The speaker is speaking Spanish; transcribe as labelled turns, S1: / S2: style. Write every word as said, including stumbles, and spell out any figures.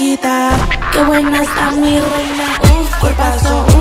S1: flaquita, qué buena está mi reina. Un cuerpazo,